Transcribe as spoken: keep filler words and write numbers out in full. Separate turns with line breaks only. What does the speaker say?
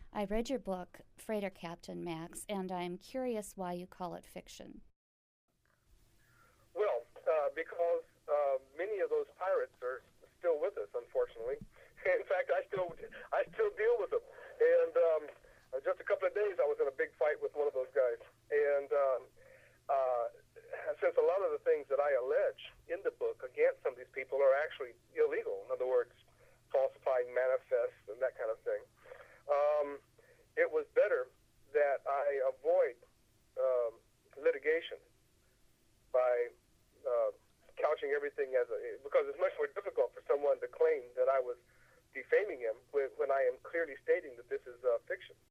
I read your book, Freighter Captain Max, and I'm curious why you call it fiction.
Well, uh, because uh, many of those pirates are still with us, unfortunately. In fact, I still I still deal with them. And um, just a couple of days, I was in a big fight with one of those guys. And um, uh, since a lot of the things that I allege in the book against some of these people are actually illegal, in other words, falsifying manifests and that kind of thing, um, it was better that I avoid um, litigation by uh, couching everything as a, because it's much more difficult for someone to claim that I was defaming him when, when I am clearly stating that this is uh, fiction.